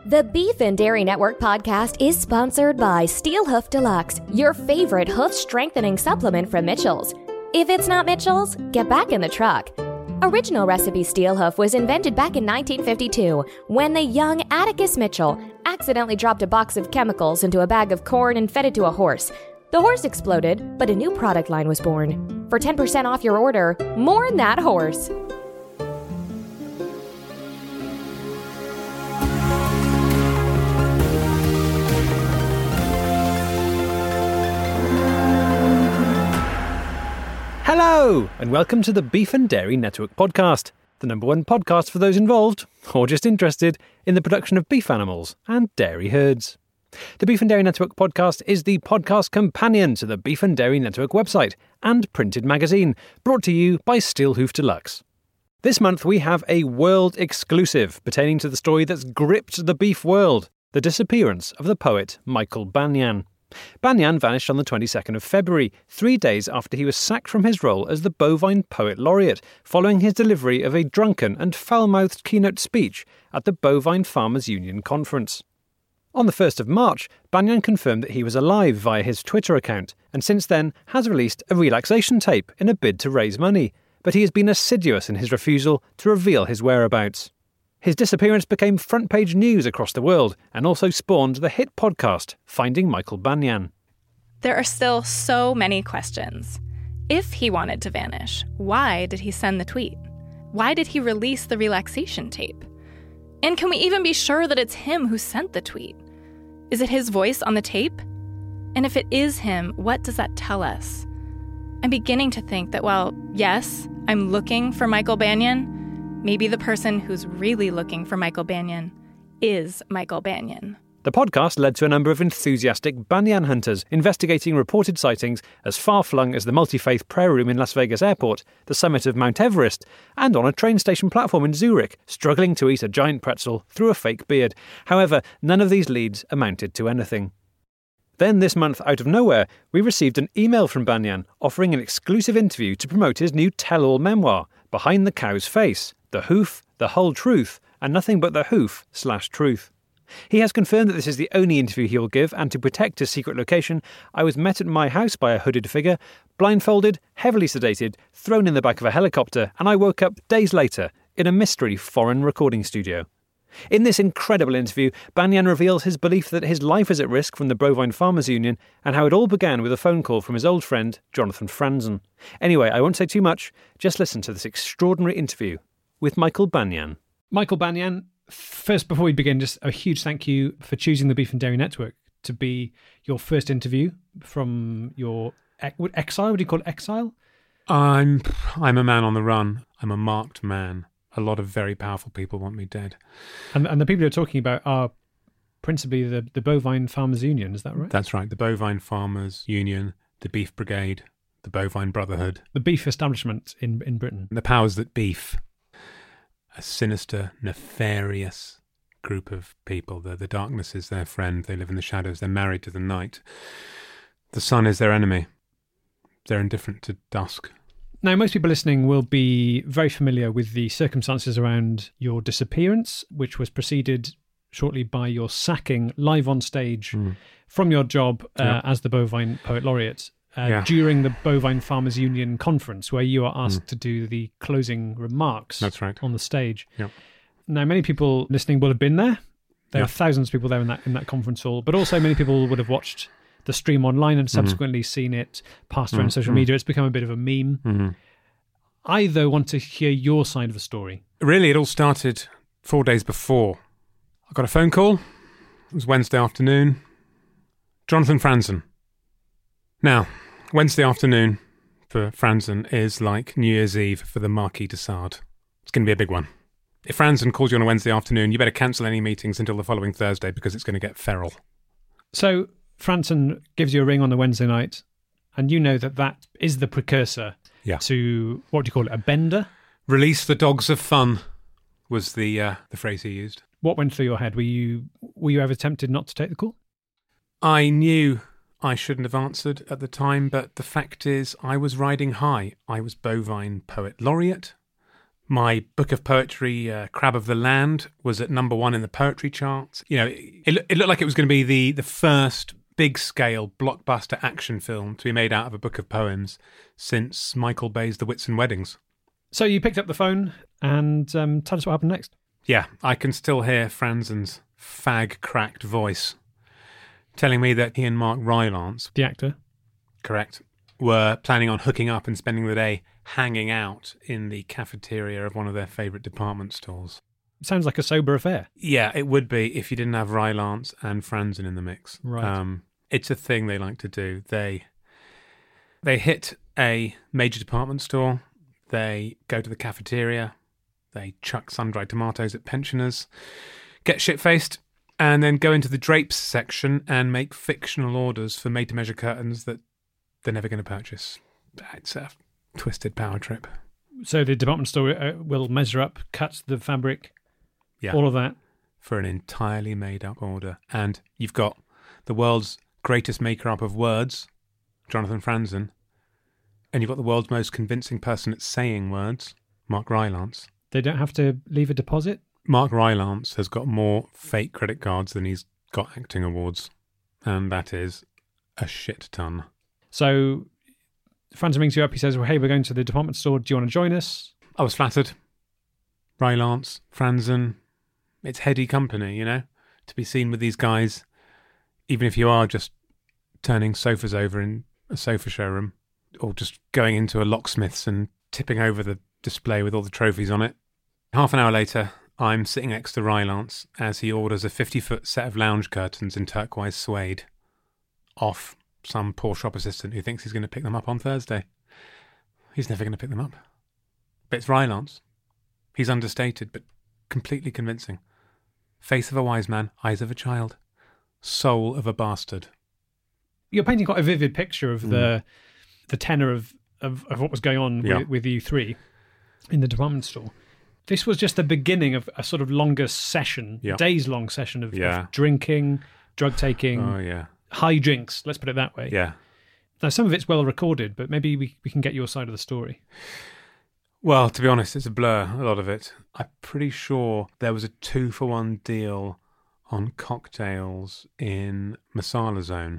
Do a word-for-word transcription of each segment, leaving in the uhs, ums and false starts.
The Beef and Dairy Network podcast is sponsored by Steel Hoof Deluxe, your favorite hoof strengthening supplement from Mitchell's. If it's not Mitchell's, get back in the truck. Original recipe Steel Hoof was invented back in nineteen fifty-two when the young Atticus Mitchell accidentally dropped a box of chemicals into a bag of corn and fed it to a horse. The horse exploded, but a new product line was born. For ten percent off your order, mourn that horse. Hello, and welcome to the Beef and Dairy Network podcast, the number one podcast for those involved, or just interested, in the production of beef animals and dairy herds. The Beef and Dairy Network podcast is the podcast companion to the Beef and Dairy Network website and printed magazine, brought to you by Steel Hoof Deluxe. This month we have a world exclusive pertaining to the story that's gripped the beef world, the disappearance of the poet Michael Banyan. Banyan vanished on the twenty-second of February, three days after he was sacked from his role as the Bovine Poet Laureate, following his delivery of a drunken and foul-mouthed keynote speech at the Bovine Farmers Union conference. On the first of March, Banyan confirmed that he was alive via his Twitter account, and since then has released a relaxation tape in a bid to raise money, but he has been assiduous in his refusal to reveal his whereabouts. His disappearance became front-page news across the world and also spawned the hit podcast, Finding Michael Banyan. There are still so many questions. If he wanted to vanish, why did he send the tweet? Why did he release the relaxation tape? And can we even be sure that it's him who sent the tweet? Is it his voice on the tape? And if it is him, what does that tell us? I'm beginning to think that, well, yes, I'm looking for Michael Banyan. Maybe the person who's really looking for Michael Banyan is Michael Banyan. The podcast led to a number of enthusiastic Banyan hunters investigating reported sightings as far-flung as the multi-faith prayer room in Las Vegas Airport, the summit of Mount Everest, and on a train station platform in Zurich, struggling to eat a giant pretzel through a fake beard. However, none of these leads amounted to anything. Then this month, out of nowhere, we received an email from Banyan offering an exclusive interview to promote his new tell-all memoir, Behind the Cow's Face, The Hoof, The Whole Truth, and Nothing But the Hoof slash Truth. He has confirmed that this is the only interview he will give, and to protect his secret location, I was met at my house by a hooded figure, blindfolded, heavily sedated, thrown in the back of a helicopter, and I woke up days later in a mystery foreign recording studio. In this incredible interview, Banyan reveals his belief that his life is at risk from the Bovine Farmers Union and how it all began with a phone call from his old friend, Jonathan Franzen. Anyway, I won't say too much, just listen to this extraordinary interview with Michael Banyan. Michael Banyan, first, before we begin, just a huge thank you for choosing the Beef and Dairy Network to be your first interview from your exile. What do you call it, exile? I'm, I'm a man on the run. I'm a marked man. A lot of very powerful people want me dead. And, and the people you're talking about are principally the, the Bovine Farmers Union, is that right? That's right. The Bovine Farmers Union, the Beef Brigade, the Bovine Brotherhood. The beef establishment in, in Britain. The powers that beef. A sinister, nefarious group of people. The, the darkness is their friend. They live in the shadows. They're married to the night. The sun is their enemy. They're indifferent to dusk. Now, most people listening will be very familiar with the circumstances around your disappearance, which was preceded shortly by your sacking live on stage mm. from your job uh, yeah. as the Bovine Poet Laureate uh, yeah. during the Bovine Farmers Union conference, where you are asked mm. to do the closing remarks That's right. on the stage. Yeah. Now, many people listening will have been there. There yeah. are thousands of people there in that in that conference hall, but also many people would have watched the stream online and subsequently mm-hmm. seen it passed around mm-hmm. social media. It's become a bit of a meme. Mm-hmm. I, though, want to hear your side of the story. Really, it all started four days before. I got a phone call. It was Wednesday afternoon. Jonathan Franzen. Now, Wednesday afternoon for Franzen is like New Year's Eve for the Marquis de Sade. It's going to be a big one. If Franzen calls you on a Wednesday afternoon, you better cancel any meetings until the following Thursday because it's going to get feral. So Franzen gives you a ring on the Wednesday night, and you know that that is the precursor yeah. to, what do you call it, a bender? Release the dogs of fun was the uh, the phrase he used. What went through your head? Were you were you ever tempted not to take the call? I knew I shouldn't have answered at the time, but the fact is I was riding high. I was Bovine Poet Laureate. My book of poetry, uh, Crab of the Land, was at number one in the poetry charts. You know, it, it, it looked like it was going to be the, the first big-scale blockbuster action film to be made out of a book of poems since Michael Bay's The Whitsun Weddings. So you picked up the phone and um, tell us what happened next. Yeah, I can still hear Franzen's fag-cracked voice telling me that he and Mark Rylance, The actor. correct, were planning on hooking up and spending the day hanging out in the cafeteria of one of their favourite department stores. Sounds like a sober affair. Yeah, it would be if you didn't have Rylance and Franzen in the mix. Right. Um, it's a thing they like to do. They they hit a major department store, they go to the cafeteria, they chuck sun-dried tomatoes at pensioners, get shit-faced, and then go into the drapes section and make fictional orders for made-to-measure curtains that they're never going to purchase. It's a twisted power trip. So the department store uh, will measure up, cut the fabric, Yeah. all of that. For an entirely made-up order. And you've got the world's greatest maker-up of words, Jonathan Franzen, and you've got the world's most convincing person at saying words, Mark Rylance. They don't have to leave a deposit? Mark Rylance has got more fake credit cards than he's got acting awards, and that is a shit ton. So Franzen rings you up, he says, well, hey, we're going to the department store, do you want to join us? I was flattered. Rylance, Franzen, it's heady company, you know, to be seen with these guys, even if you are just turning sofas over in a sofa showroom, or just going into a locksmith's and tipping over the display with all the trophies on it. Half an hour later, I'm sitting next to Rylance as he orders a fifty-foot set of lounge curtains in turquoise suede off some poor shop assistant who thinks he's going to pick them up on Thursday. He's never going to pick them up. But it's Rylance. He's understated, but completely convincing. Face of a wise man, eyes of a child, soul of a bastard. You're painting quite a vivid picture of Mm. the the tenor of, of, of what was going on Yeah. with, with you three in the department store. This was just the beginning of a sort of longer session, Yeah. days-long session of, Yeah. of drinking, drug-taking, Oh, yeah. high drinks, let's put it that way. Yeah. Now, some of it's well recorded, but maybe we, we can get your side of the story. Well, to be honest, it's a blur, a lot of it. I'm pretty sure there was a two-for-one deal on cocktails in Masala Zone.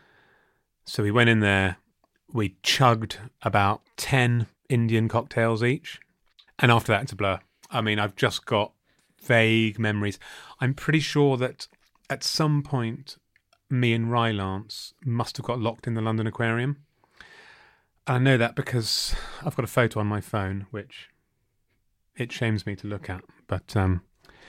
So we went in there, we chugged about ten Indian cocktails each, and after that, it's a blur. I mean, I've just got vague memories. I'm pretty sure that at some point, me and Rylance must have got locked in the London Aquarium. And I know that because I've got a photo on my phone, which it shames me to look at. But, um,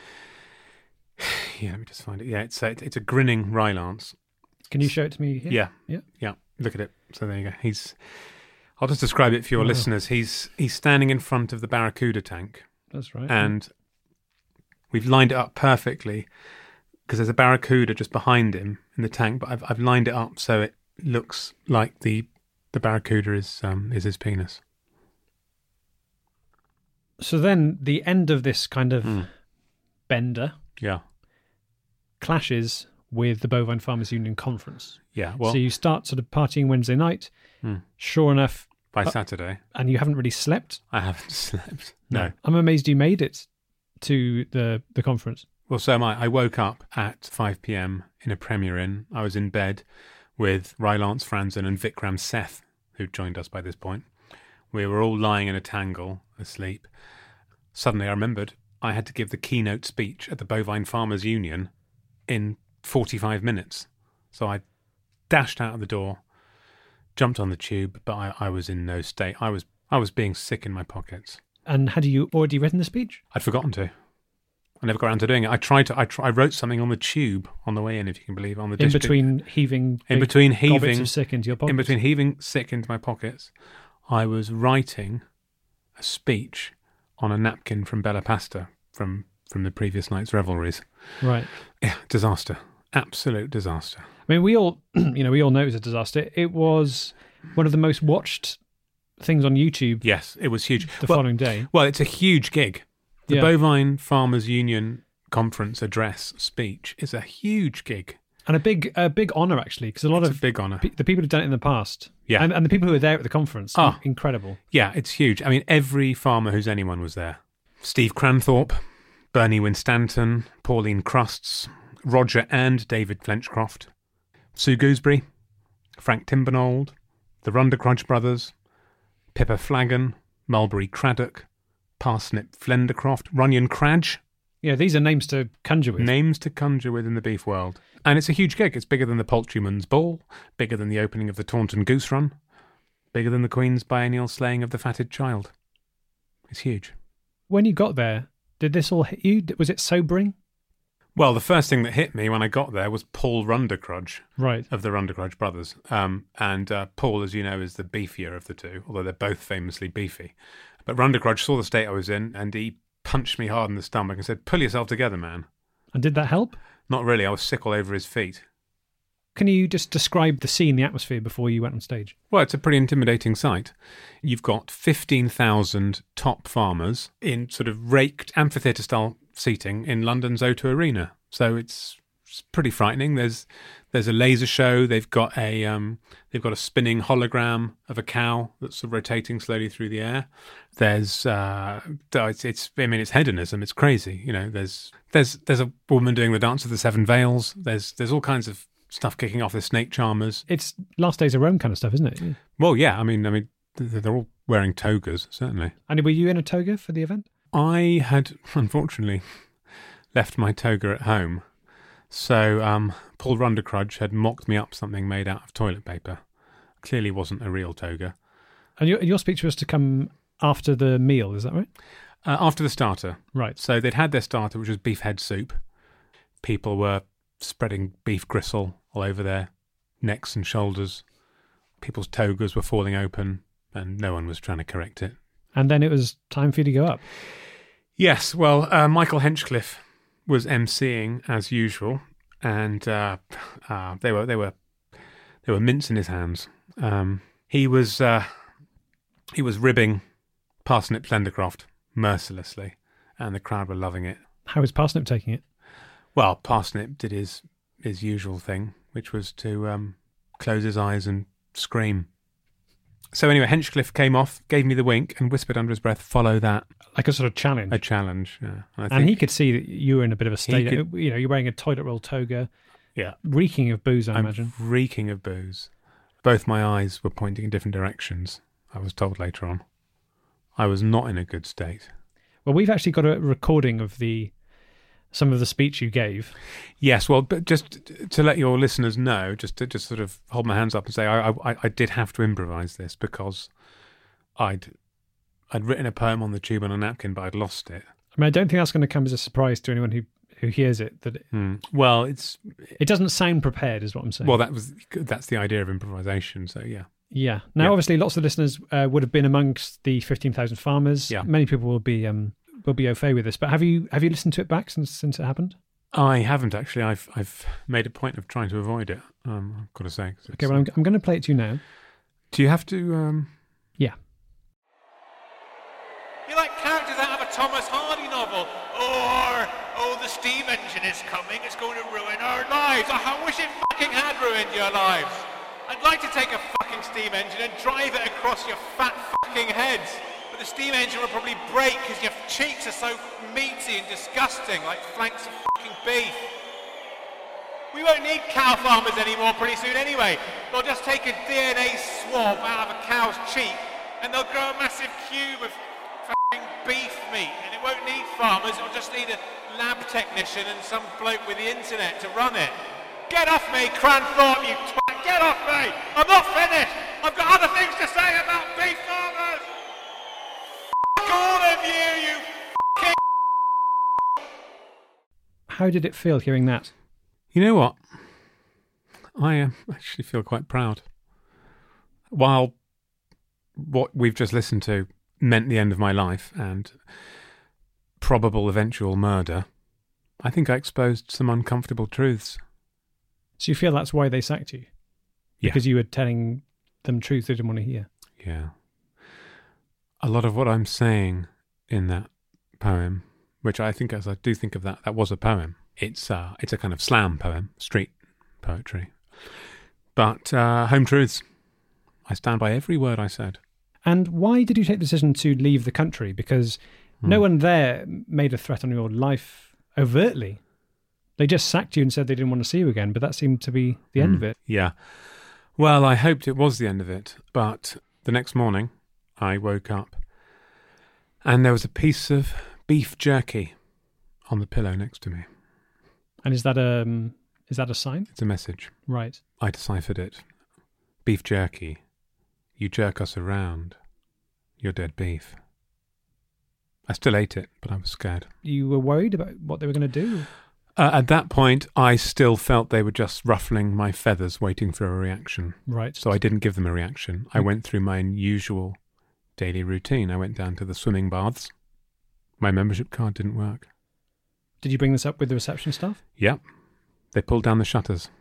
yeah, let me just find it. Yeah, it's a, it's a grinning Rylance. Can you show it to me here? Yeah. Yeah. Yeah. Look at it. So there you go. He's, I'll just describe it for your Wow. listeners. He's, he's standing in front of the Barracuda tank. That's right. And we've lined it up perfectly because there's a Barracuda just behind him in the tank, but I've I've lined it up so it looks like the the Barracuda is um is his penis. So then the end of this kind of Mm. bender Yeah. clashes with the Bovine Farmers Union conference. Yeah. Well, so you start sort of partying Wednesday night. Mm. Sure enough, by uh, Saturday, and you haven't really slept. I haven't slept. No. I'm amazed you made it to the, the conference. Well, so am I. I woke up at five p.m. in a Premier Inn. I was in bed with Rylance Franzen and Vikram Seth, who'd joined us by this point. We were all lying in a tangle, asleep. Suddenly I remembered I had to give the keynote speech at the Bovine Farmers Union in forty-five minutes. So I dashed out of the door, jumped on the tube, but I, I was in no state. I was I was being sick in my pockets. And had you already written the speech? I'd forgotten to. I never got around to doing it. I tried to. I, try, I wrote something on the tube on the way in, if you can believe, on the In district. between heaving in big between gobbets heaving, of sick into your pockets. in between heaving sick into my pockets, I was writing a speech on a napkin from Bella Pasta from from the previous night's revelries. Right. Yeah, disaster, absolute disaster. I mean, we all, you know, we all know it was a disaster. It was one of the most watched things on YouTube Yes, it was huge. the well, following day. well, it's a huge gig. The Yeah. Bovine Farmers Union conference address speech is a huge gig. And a big a big honour, actually, because a lot It's of a big honour. pe- the people who've done it in the past, Yeah. and, and the people who were there at the conference, Oh. incredible. Yeah, it's huge. I mean, every farmer who's anyone was there. Steve Cranthorpe, Bernie Winstanton, Pauline Crusts, Roger and David Flenchcroft, Sue Gooseberry, Frank Timbernold, the Rundercrudge brothers, Pippa Flagon, Mulberry Craddock, Parsnip Flendercroft, Runyon Cradge. Yeah, these are names to conjure with. Names to conjure with in the beef world. And it's a huge gig. It's bigger than the Poultryman's Ball, bigger than the opening of the Taunton Goose Run, bigger than the Queen's biennial slaying of the fatted child. It's huge. When you got there, did this all hit you? Was it sobering? Well, the first thing that hit me when I got there was Paul Rundercrudge Right. of the Rundercrudge brothers. Um, and uh, Paul, as you know, is the beefier of the two, although they're both famously beefy. But Rundercrudge saw the state I was in, and he punched me hard in the stomach and said, "Pull yourself together, man." And did that help? Not really. I was sick all over his feet. Can you just describe the scene, the atmosphere before you went on stage? Well, it's a pretty intimidating sight. You've got fifteen thousand top farmers in sort of raked amphitheatre-style seating in London's O two Arena. So it's, it's pretty frightening. There's there's a laser show. They've got a um, they've got a spinning hologram of a cow that's sort of rotating slowly through the air. There's uh, it's, it's I mean it's hedonism. It's crazy. You know, there's there's there's a woman doing the dance of the seven veils. There's there's all kinds of stuff kicking off. There's snake charmers. It's Last Days of Rome kind of stuff, isn't it? Yeah. Well, yeah. I mean, I mean, they're all wearing togas, certainly. And were you in a toga for the event? I had, unfortunately, left my toga at home. So um, Paul Rundercrudge had mocked me up something made out of toilet paper. Clearly wasn't a real toga. And your, your speech was to come after the meal, is that right? Uh, after the starter. Right. So they'd had their starter, which was beef head soup. People were spreading beef gristle all over their necks and shoulders. People's togas were falling open, and no one was trying to correct it. And then it was time for you to go up. Yes, well, uh, Michael Henchcliffe was emceeing as usual, and uh, uh, they were they were they were mints in his hands. Um, he was uh, he was ribbing Parsnip Flendercroft mercilessly, and the crowd were loving it. How was Parsnip taking it? Well, Parsnip did his his usual thing, which was to um, close his eyes and scream. So anyway, Henchcliffe came off, gave me the wink, and whispered under his breath, "Follow that." Like a sort of challenge. A challenge, yeah. And, I And think, he could see that you were in a bit of a state. could- You know, you're wearing a toilet roll toga, yeah, reeking of booze, I I'm imagine. reeking of booze. Both my eyes were pointing in different directions, I was told later on. I was not in a good state. Well, we've actually got a recording of the some of the speech you gave. Yes, well, but just to let your listeners know, just to just sort of hold my hands up and say, I, I, I did have to improvise this because I'd I'd written a poem on the tube on a napkin, but I'd lost it. I mean, I don't think that's going to come as a surprise to anyone who, who hears it. That it, Hmm. Well, it's it doesn't sound prepared, is what I'm saying. well that was that's the idea of improvisation. So yeah, yeah. Now, Yeah. obviously, lots of listeners uh, would have been amongst the fifteen thousand farmers. Yeah. Many people will be um, will be au fait with this. But have you have you listened to it back since since it happened? I haven't actually. I've I've made a point of trying to avoid it. Um, I've got to say. 'cause Okay, it's- well, I'm I'm going to play it to you now. Do you have to? Um... Yeah. You're like characters out of a Thomas Hardy novel. Or, oh, the steam engine is coming, it's going to ruin our lives. Oh, I wish it fucking had ruined your lives. I'd like to take a fucking steam engine and drive it across your fat fucking heads. But the steam engine will probably break because your cheeks are so meaty and disgusting, like flanks of fucking beef. We won't need cow farmers anymore pretty soon anyway. They'll just take a D N A swab out of a cow's cheek and they'll grow a massive cube of fucking beef meat. And it won't need farmers, it'll just need a lab technician and some bloke with the internet to run it. Get off me, Cranthorpe, you twat! Get off me! I'm not finished! I've got other things to say about beef farmers! Fuck all of you, you fucking... How did it feel hearing that? You know what? I um, actually feel quite proud. While what we've just listened to meant the end of my life and probable eventual murder, I think I exposed some uncomfortable truths. So you feel that's why they sacked you? Yeah. Because you were telling them truths they didn't want to hear? Yeah. A lot of what I'm saying in that poem, which I think, as I do think of that, that was a poem. It's uh, it's a kind of slam poem, street poetry. But uh, home truths. I stand by every word I said. And why did you take the decision to leave the country? Because Hmm. no one there made a threat on your life overtly. They just sacked you and said they didn't want to see you again, but that seemed to be the end Mm, of it. Yeah. Well, I hoped it was the end of it, but the next morning I woke up and there was a piece of beef jerky on the pillow next to me. And is that a, um, is that a sign? It's a message. Right. I deciphered it. Beef jerky. You jerk us around. You're dead beef. I still ate it, but I was scared. You were worried about what they were going to do? Uh, at that point, I still felt they were just ruffling my feathers, waiting for a reaction. Right. So I didn't give them a reaction. I went through my usual daily routine. I went down to the swimming baths. My membership card didn't work. Did you bring this up with the reception staff? Yep. They pulled down the shutters.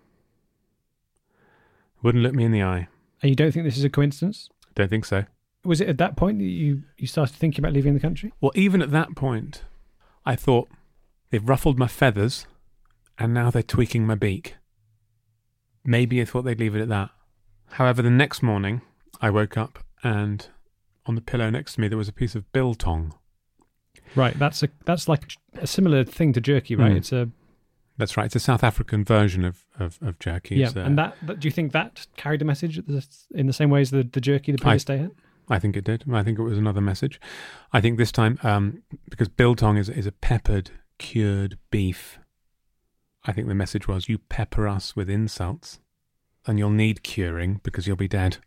Wouldn't look me in the eye. And you don't think this is a coincidence? Don't think so. Was it at that point that you, you started thinking about leaving the country? Well, even at that point, I thought, they've ruffled my feathers, and now they're tweaking my beak. Maybe I thought they'd leave it at that. However, the next morning, I woke up, and on the pillow next to me, there was a piece of biltong. Right, that's a that's like a similar thing to jerky, right? Mm. It's a That's right. It's a South African version of, of, of jerky. yeah. It's, uh, And that, that do you think that carried a message in the same way as the, the jerky the previous I- day had? I think it did. I think it was another message. I think this time, um, because biltong is is a peppered, cured beef, I think the message was, you pepper us with insults, and you'll need curing because you'll be dead.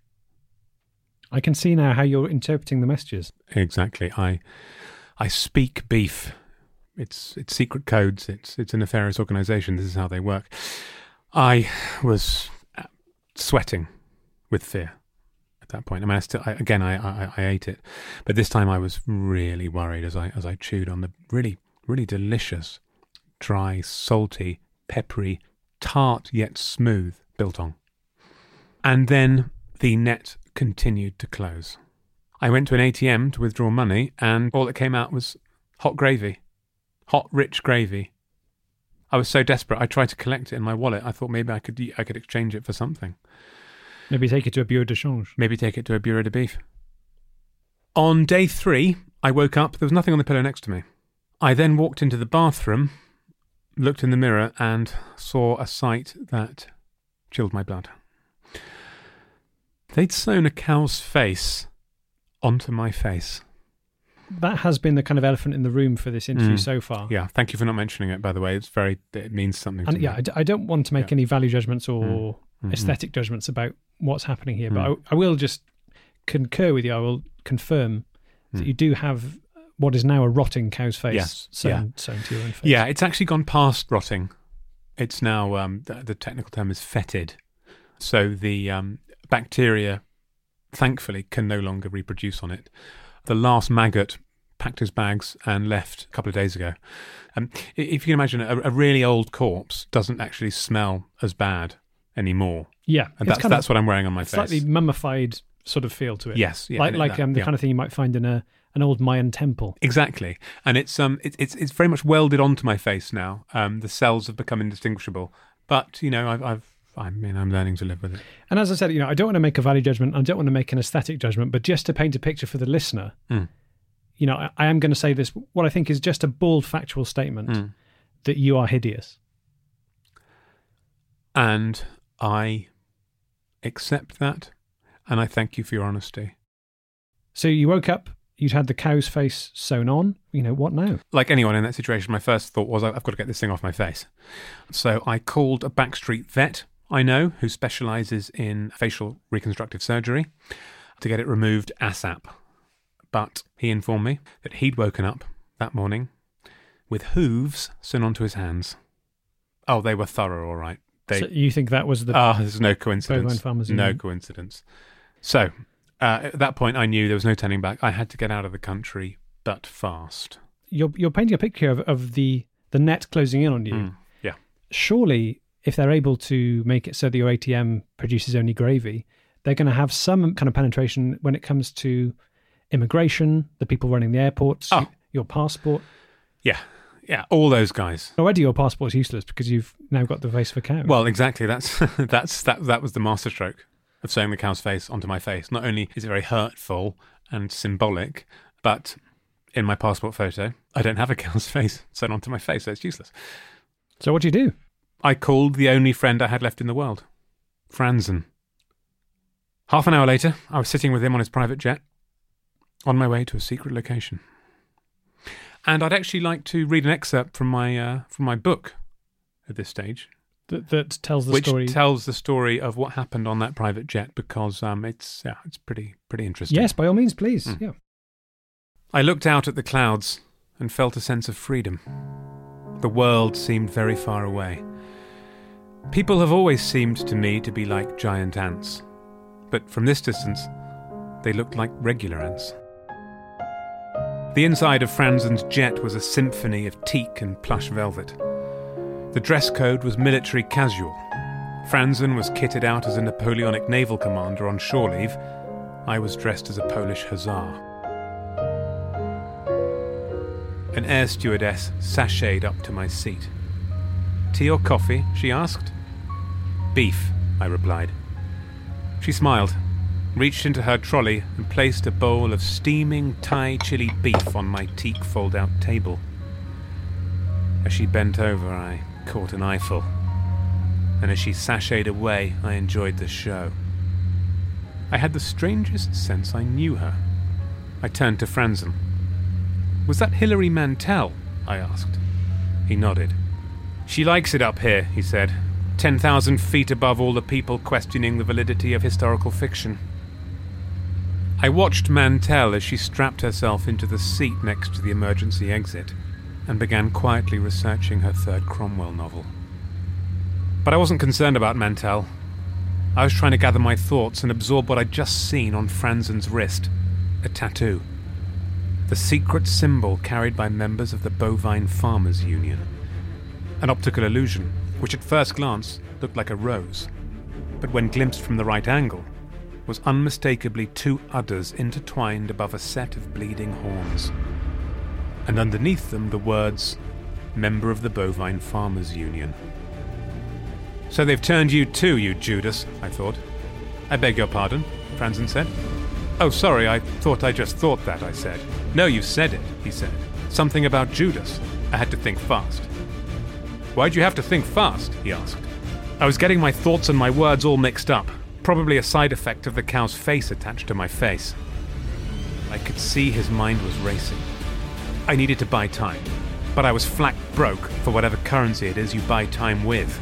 I can see now how you're interpreting the messages. Exactly. I I speak beef. It's it's secret codes. It's it's a nefarious organisation. This is how they work. I was sweating with fear at that point. I mean, I still I, again I, I I ate it, but this time I was really worried as I as I chewed on the really really delicious, dry, salty, peppery, tart yet smooth biltong. And then the net continued to close. I went to an A T M to withdraw money, and all that came out was hot gravy. Hot, rich gravy. I was so desperate, I tried to collect it in my wallet. I thought maybe I could I could exchange it for something. Maybe take it to a bureau de change. Maybe take it to a bureau de beef. On day three, I woke up. There was nothing on the pillow next to me. I then walked into the bathroom, looked in the mirror, and saw a sight that chilled my blood. They'd sewn a cow's face onto my face. That has been the kind of elephant in the room for this interview Mm. so far. Yeah, thank you for not mentioning it, by the way. It's very, it means something to And me. yeah, I, d- I don't want to make Yeah. any value judgments or Mm. Mhm. aesthetic judgments about what's happening here, but Mm. I, I will just concur with you. I will confirm that Mm. you do have what is now a rotting cow's face Yes, sewn, sewn to your own face. Yeah, it's actually gone past rotting. It's now, um, the, the technical term is fetid. So the um, bacteria, thankfully, can no longer reproduce on it. The last maggot packed his bags and left a couple of days ago. Um, i- if you can imagine, a, a really old corpse doesn't actually smell as bad anymore. Yeah. And it's that's, kind that's of what I'm wearing on my slightly face. mummified sort of feel to it. Yes. Yeah, like and like that- um, the yeah. kind of thing you might find in a an old Mayan temple. Exactly, and it's um it, it's it's very much welded onto my face now. Um, the cells have become indistinguishable, but you know I've I've I mean I'm learning to live with it. And as I said, you know, I don't want to make a value judgment. I don't want to make an aesthetic judgment, but just to paint a picture for the listener, Mm. you know, I, I am going to say this. What I think is just a bald factual statement Mm. that you are hideous. And I accept that, and I thank you for your honesty. So you woke up, you'd had the cow's face sewn on. You know, what now? Like anyone in that situation, my first thought was I've got to get this thing off my face. So I called a backstreet vet I know who specialises in facial reconstructive surgery to get it removed ASAP. But he informed me that he'd woken up that morning with hooves sewn onto his hands. Oh, they were thorough, all right. They, So you think that was the Ah, there's no bovine coincidence. farmers No union? coincidence. So, uh, at that point, I knew there was no turning back. I had to get out of the country, but fast. You're you're painting a picture of, of the the net closing in on you. Mm, yeah. Surely, if they're able to make it so that your A T M produces only gravy, they're going to have some kind of penetration when it comes to immigration, the people running the airports, Oh. your passport. Yeah. Yeah, all those guys. Already your passport's useless because you've now got the face of a cow. Well, exactly. That's that's that that was the masterstroke of sewing the cow's face onto my face. Not only is it very hurtful and symbolic, but in my passport photo, I don't have a cow's face sewn onto my face, so it's useless. So what do you do? I called the only friend I had left in the world, Franzen. Half an hour later, I was sitting with him on his private jet, on my way to a secret location. And I'd actually like to read an excerpt from my uh, from my book at this stage. That, that tells the which story. Which tells the story of what happened on that private jet, because um, it's yeah, it's pretty pretty interesting. Yes, by all means, please. Mm. Yeah. I looked out at the clouds and felt a sense of freedom. The world seemed very far away. People have always seemed to me to be like giant ants, but from this distance, they looked like regular ants. The inside of Franzen's jet was a symphony of teak and plush velvet. The dress code was military casual. Franzen was kitted out as a Napoleonic naval commander on shore leave. I was dressed as a Polish hussar. An air stewardess sashayed up to my seat. "Tea or coffee?" she asked. "Beef," I replied. She smiled, reached into her trolley and placed a bowl of steaming Thai chili beef on my teak fold-out table. As she bent over, I caught an eyeful, and as she sashayed away, I enjoyed the show. I had the strangest sense I knew her. I turned to Franzen. "Was that Hilary Mantel?" I asked. He nodded. "She likes it up here," he said. ten thousand feet above all the people questioning the validity of historical fiction." I watched Mantel as she strapped herself into the seat next to the emergency exit and began quietly researching her third Cromwell novel. But I wasn't concerned about Mantel. I was trying to gather my thoughts and absorb what I'd just seen on Franzen's wrist, a tattoo. The secret symbol carried by members of the Bovine Farmers Union. An optical illusion, which at first glance looked like a rose, but when glimpsed from the right angle, was unmistakably two udders intertwined above a set of bleeding horns. And underneath them the words, "Member of the Bovine Farmers Union." "So they've turned you too, you Judas," I thought. "I beg your pardon," Franzen said. "Oh, sorry, I thought I just thought that," I said. "No, you said it," he said. "Something about Judas." I had to think fast. "Why'd you have to think fast?" he asked. I was getting my thoughts and my words all mixed up, probably a side effect of the cow's face attached to my face. I could see his mind was racing. I needed to buy time, but I was flat broke for whatever currency it is you buy time with.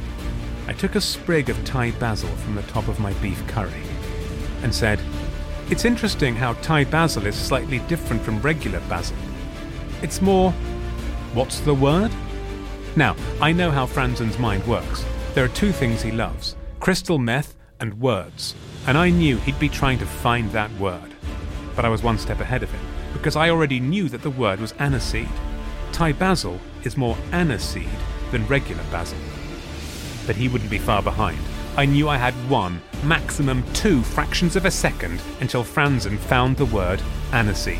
I took a sprig of Thai basil from the top of my beef curry and said, "It's interesting how Thai basil is slightly different from regular basil. It's more... what's the word?" Now, I know how Franzen's mind works. There are two things he loves, crystal meth and words, and I knew he'd be trying to find that word. But I was one step ahead of him, because I already knew that the word was aniseed. Thai basil is more aniseed than regular basil. But he wouldn't be far behind. I knew I had one, maximum two fractions of a second until Franzen found the word aniseed.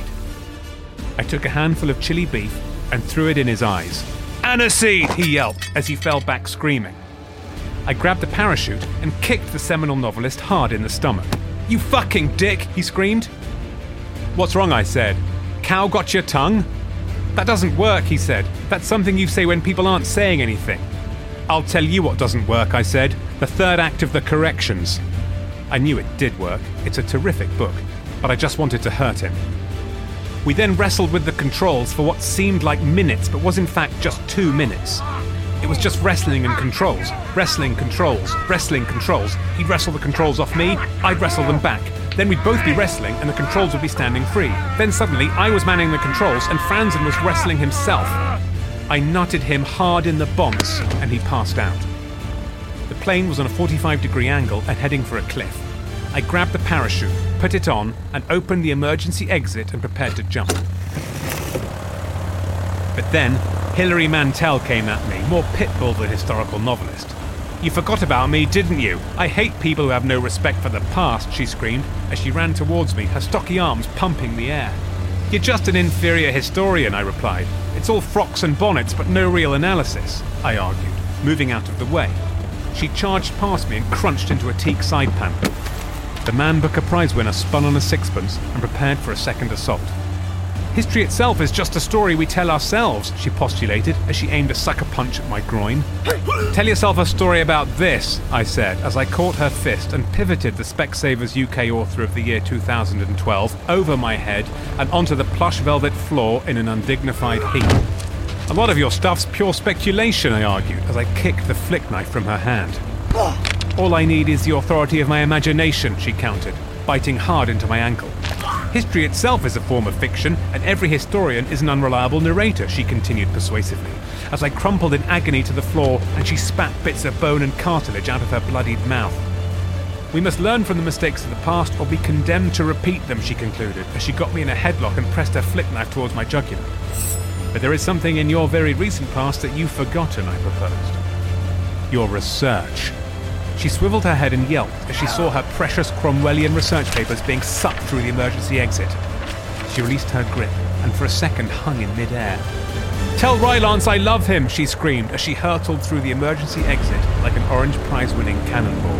I took a handful of chili beef and threw it in his eyes. "Aniseed!" he yelped as he fell back screaming. I grabbed the parachute and kicked the seminal novelist hard in the stomach. "You fucking dick!" he screamed. "What's wrong?" I said. "Cow got your tongue?" "That doesn't work," he said. "That's something you say when people aren't saying anything." "I'll tell you what doesn't work," I said. "The third act of The Corrections." I knew it did work. It's a terrific book, but I just wanted to hurt him. We then wrestled with the controls for what seemed like minutes, but was in fact just two minutes. It was just wrestling and controls, wrestling, controls, wrestling, controls. He'd wrestle the controls off me, I'd wrestle them back. Then we'd both be wrestling and the controls would be standing free. Then suddenly I was manning the controls and Franzen was wrestling himself. I nutted him hard in the bonce and he passed out. The plane was on a forty-five degree angle and heading for a cliff. I grabbed the parachute, put it on, and opened the emergency exit and prepared to jump. But then, Hilary Mantel came at me, more pitbull than historical novelist. "You forgot about me, didn't you? I hate people who have no respect for the past," she screamed as she ran towards me, her stocky arms pumping the air. You're just an inferior historian, I replied. It's all frocks and bonnets, but no real analysis, I argued, moving out of the way. She charged past me and crunched into a teak side panel. The Man Booker Prize winner spun on a sixpence and prepared for a second assault. History itself is just a story we tell ourselves, she postulated as she aimed a sucker punch at my groin. Tell yourself a story about this, I said, as I caught her fist and pivoted the Specsavers U K Author of the Year two thousand twelve over my head and onto the plush velvet floor in an undignified heap. A lot of your stuff's pure speculation, I argued, as I kicked the flick knife from her hand. All I need is the authority of my imagination, she countered, biting hard into my ankle. History itself is a form of fiction, and every historian is an unreliable narrator, she continued persuasively, as I crumpled in agony to the floor and she spat bits of bone and cartilage out of her bloodied mouth. We must learn from the mistakes of the past or be condemned to repeat them, she concluded, as she got me in a headlock and pressed her flick knife towards my jugular. But there is something in your very recent past that you've forgotten, I proposed. Your research. She swiveled her head and yelped as she saw her precious Cromwellian research papers being sucked through the emergency exit. She released her grip and for a second hung in midair. Tell Rylance I love him, she screamed as she hurtled through the emergency exit like an Orange Prize-winning cannonball.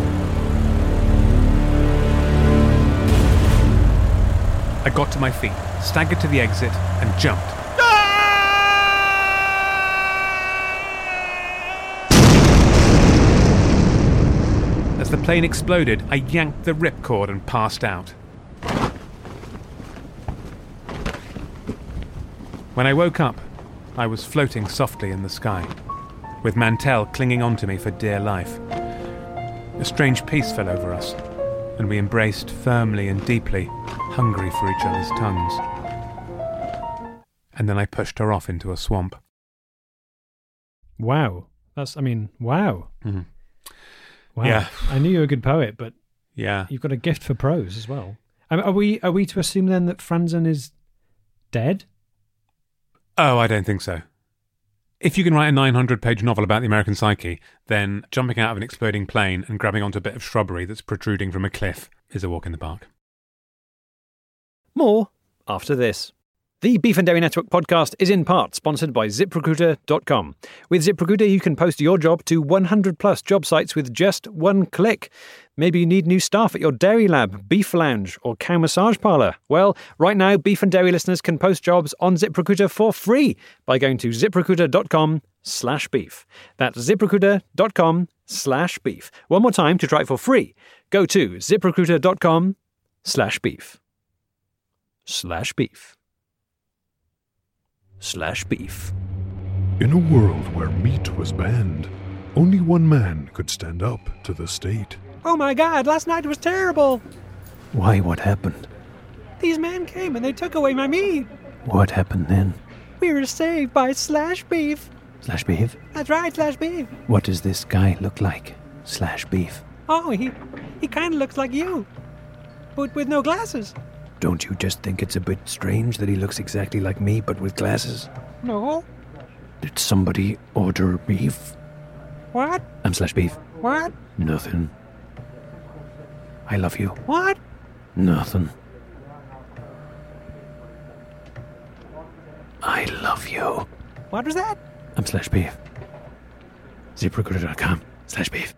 I got to my feet, staggered to the exit and jumped. As the plane exploded, I yanked the ripcord and passed out. When I woke up, I was floating softly in the sky, with Mantell clinging onto me for dear life. A strange peace fell over us, and we embraced firmly and deeply, hungry for each other's tongues. And then I pushed her off into a swamp. Wow. That's, I mean, wow. Mm-hmm. Wow. Yeah. I knew you were a good poet, but yeah, you've got a gift for prose as well. Um, are we are we to assume then that Franzen is dead? Oh, I don't think so. If you can write a nine hundred page novel about the American psyche, then jumping out of an exploding plane and grabbing onto a bit of shrubbery that's protruding from a cliff is a walk in the park. More after this. The Beef and Dairy Network podcast is in part sponsored by zip recruiter dot com. With ZipRecruiter, you can post your job to one hundred plus job sites with just one click. Maybe you need new staff at your dairy lab, beef lounge, or cow massage parlour. Well, right now, Beef and Dairy listeners can post jobs on ZipRecruiter for free by going to zip recruiter dot com slash beef. That's zip recruiter dot com slash beef. One more time to try it for free. Go to zip recruiter dot com slash beef. Slash beef. Slash beef. In a world where meat was banned, only one man could stand up to the state. Oh my god, last night was terrible! Why, what happened? These men came and they took away my meat! What happened then? We were saved by Slash Beef! Slash Beef? That's right, Slash Beef! What does this guy look like? Slash Beef? Oh, he, he kinda looks like you, but with no glasses. Don't you just think it's a bit strange that he looks exactly like me, but with glasses? No. Did somebody order beef? What? I'm Slash Beef. What? Nothing. I love you. What? Nothing. I love you. What was that? I'm Slash Beef. zip recruiter dot com slash beef.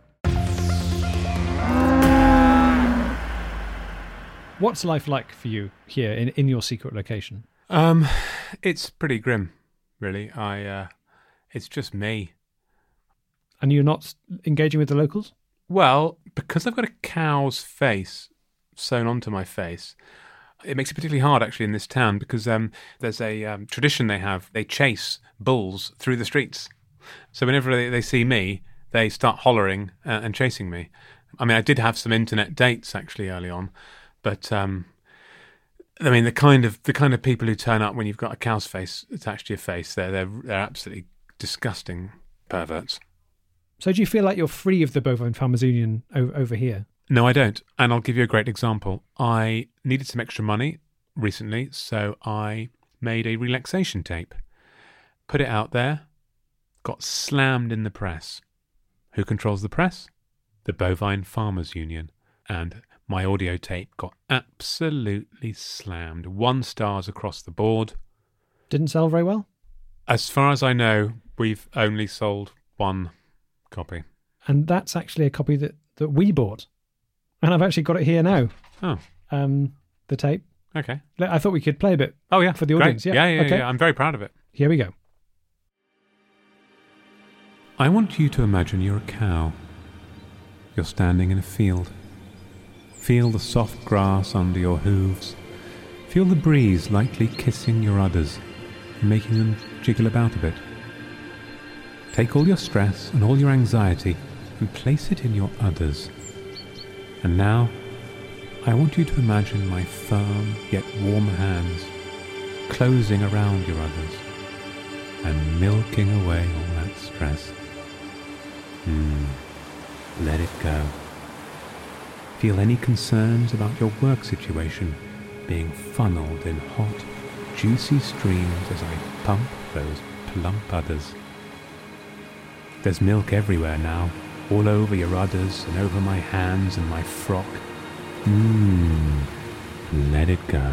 What's life like for you here in, in your secret location? Um, it's pretty grim, really. I, uh, it's just me. And you're not engaging with the locals? Well, because I've got a cow's face sewn onto my face, it makes it particularly hard, actually, in this town, because um, there's a um, tradition they have. They chase bulls through the streets. So whenever they, they see me, they start hollering uh, and chasing me. I mean, I did have some internet dates, actually, early on. But, um, I mean, the kind of the kind of people who turn up when you've got a cow's face attached to your face, they're, they're, they're absolutely disgusting perverts. So do you feel like you're free of the Bovine Farmers Union o- over here? No, I don't. And I'll give you a great example. I needed some extra money recently, so I made a relaxation tape, put it out there, got slammed in the press. Who controls the press? The Bovine Farmers Union. and my audio tape got absolutely slammed. One stars across the board. Didn't sell very well? As far as I know, we've only sold one copy. And that's actually a copy that, that we bought. And I've actually got it here now. Oh. Um, the tape. Okay. I thought we could play a bit. Oh, yeah. For the Great. audience. Yeah, yeah, yeah, okay. yeah. I'm very proud of it. Here we go. I want you to imagine you're a cow. You're standing in a field. Feel the soft grass under your hooves. Feel the breeze lightly kissing your udders and making them jiggle about a bit. Take all your stress and all your anxiety and place it in your udders. And now, I want you to imagine my firm yet warm hands closing around your udders and milking away all that stress. Hmm. Let it go. Feel any concerns about your work situation being funneled in hot, juicy streams as I pump those plump udders. There's milk everywhere now, all over your udders and over my hands and my frock. Mmm. Let it go.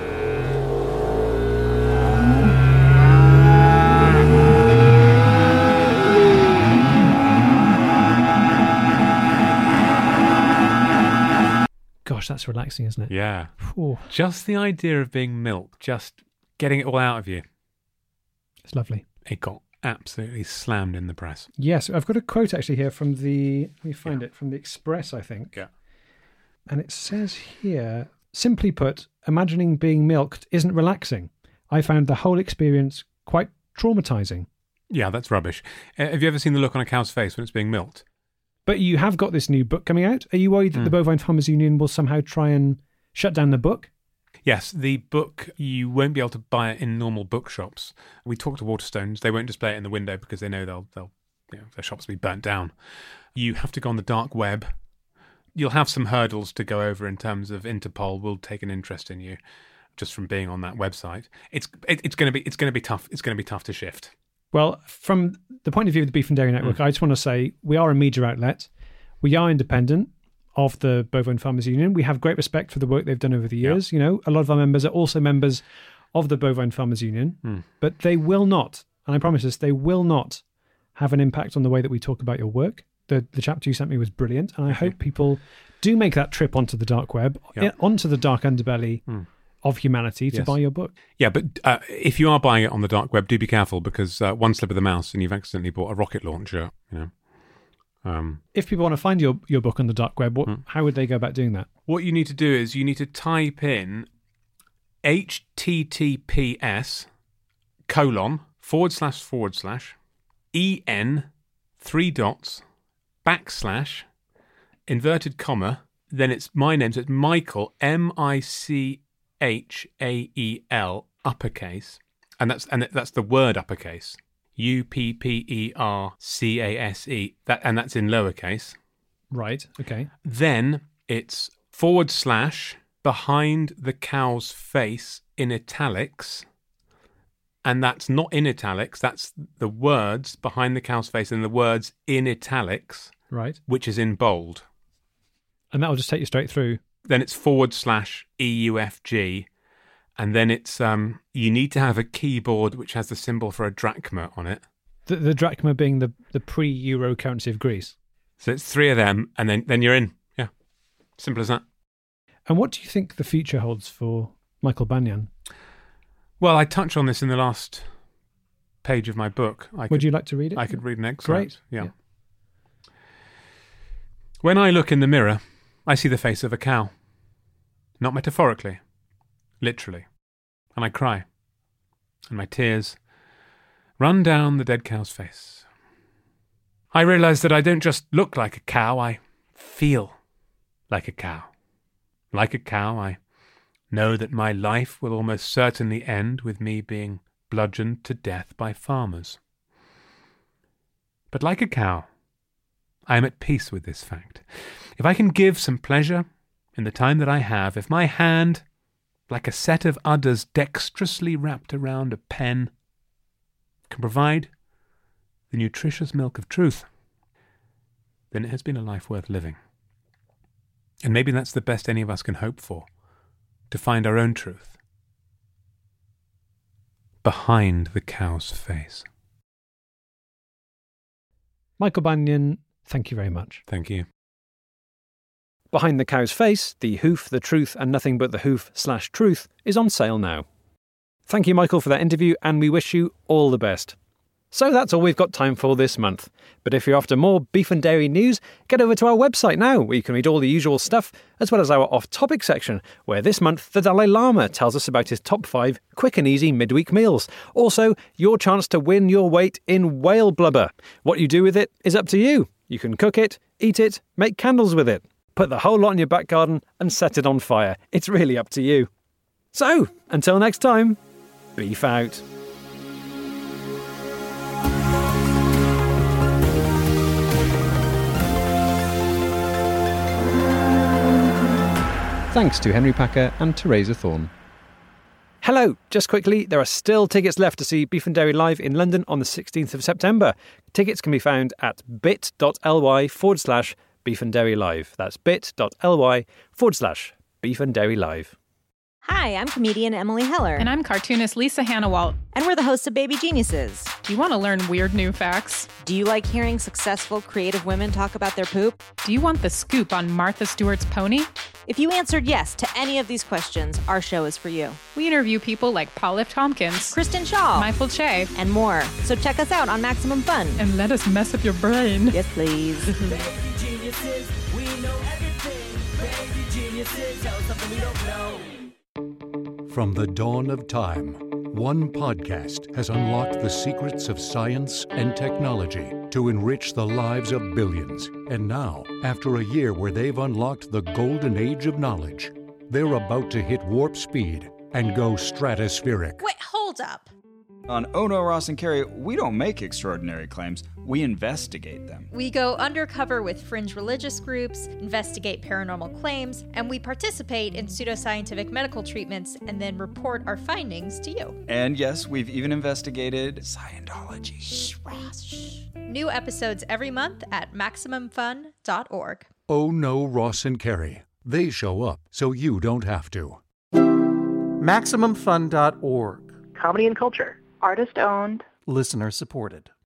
Gosh, that's relaxing, isn't it? Yeah. Ooh, Just the idea of being milked, just getting it all out of you. it's lovely. It got absolutely slammed in the press. Yes, I've got a quote actually here from the, let me find it, from the Express, I think. Yeah. And it says here, simply put, imagining being milked isn't relaxing. I found the whole experience quite traumatizing. Yeah, that's rubbish. Uh, have you ever seen the look on a cow's face when it's being milked? But you have got this new book coming out. Are you worried that Mm. the Bovine Farmers Union will somehow try and shut down the book? Yes, the book, you won't be able to buy it in normal bookshops. We talked to Waterstones. They won't display it in the window because they know they'll, they'll you know, their shops will be burnt down. You have to go on the dark web. You'll have some hurdles to go over in terms of Interpol will take an interest in you just from being on that website. It's it, it's going to be it's going to be tough. It's going to be tough to shift. Well, from the point of view of the Beef and Dairy Network, Mm. I just want to say we are a media outlet. We are independent of the Bovine Farmers Union. We have great respect for the work they've done over the years. You know, a lot of our members are also members of the Bovine Farmers Union, Mm. but they will not, and I promise this, they will not have an impact on the way that we talk about your work. The the chapter you sent me was brilliant, and I hope people do make that trip onto the dark web, Yeah. i- onto the dark underbelly Mm. of humanity to Yes. buy your book. Yeah, but uh, if you are buying it on the dark web, do be careful because uh, one slip of the mouse and you've accidentally bought a rocket launcher. You know. Um, If people want to find your, your book on the dark web, what, Mm. how would they go about doing that? what you need to do is you need to type in H T T P S colon forward slash forward slash E N three dots backslash inverted comma. Then it's my name, so it's Michael M I C H A E L uppercase, and that's and that's the word uppercase U P P E R C A S E that and that's in lowercase. Right, okay. Then it's forward slash behind the cow's face in italics. And that's not in italics, that's the words behind the cow's face and the words in italics, Right. which is in bold. And that will just take you straight through. Then it's forward slash E U F G. And then it's, um, you need to have a keyboard which has the symbol for a drachma on it. The, the drachma being the, the pre-euro currency of Greece. So it's three of them, and then, then you're in. Yeah. Simple as that. And what do you think the future holds for Michael Banyan? Well, I touch on this in the last page of my book. I Would could, you like to read it? I could read an excerpt. Great. Yeah. Yeah. When I look in the mirror, I see the face of a cow. Not metaphorically, literally. And I cry. And my tears run down the dead cow's face. I realize that I don't just look like a cow, I feel like a cow. Like a cow, I know that my life will almost certainly end with me being bludgeoned to death by farmers. But like a cow, I am at peace with this fact. If I can give some pleasure in the time that I have, if my hand, like a set of udders dexterously wrapped around a pen, can provide the nutritious milk of truth, then it has been a life worth living. And maybe that's the best any of us can hope for, to find our own truth. Behind the cow's face. Michael Banyan, thank you very much. Thank you. Behind the Cow's Face, The Hoof, The Truth and Nothing But the Hoof slash Truth is on sale now. Thank you, Michael, for that interview, and we wish you all the best. So that's all we've got time for this month. But if you're after more beef and dairy news, get over to our website now, where you can read all the usual stuff, as well as our off-topic section, where this month the Dalai Lama tells us about his top five quick and easy midweek meals. Also, your chance to win your weight in whale blubber. What you do with it is up to you. You can cook it, eat it, make candles with it, put the whole lot in your back garden and set it on fire. It's really up to you. So, until next time, beef out. Thanks to Henry Packer and Teresa Thorne. Hello, just quickly, there are still tickets left to see Beef and Dairy live in London on the sixteenth of September. Tickets can be found at bit.ly forward slash Beef and Dairy Live. That's bit.ly forward slash Beef and Dairy Live. Hi, I'm comedian Emily Heller. And I'm cartoonist Lisa Hannawalt. And we're the hosts of Baby Geniuses. Do you want to learn weird new facts? Do you like hearing successful, creative women talk about their poop? Do you want the scoop on Martha Stewart's pony? If you answered yes to any of these questions, our show is for you. We interview people like Paul F. Tompkins, Kristen Shaw, Michael Che, and more. So check us out on Maximum Fun. And let us mess up your brain. Yes, please. Baby geniuses, we know everything. Baby geniuses, tell us something we don't know. From the dawn of time, one podcast has unlocked the secrets of science and technology to enrich the lives of billions. And now, after a year where they've unlocked the golden age of knowledge, they're about to hit warp speed and go stratospheric. Wait, hold up. On Oh No, Ross and Carrie, we don't make extraordinary claims, we investigate them. We go undercover with fringe religious groups, investigate paranormal claims, and we participate in pseudoscientific medical treatments and then report our findings to you. And yes, we've even investigated Scientology. Shh, Ross, shh. New episodes every month at maximum fun dot org. Oh No, Ross and Carrie. They show up so you don't have to. maximum fun dot org. Comedy and culture. Artist owned. Listener supported.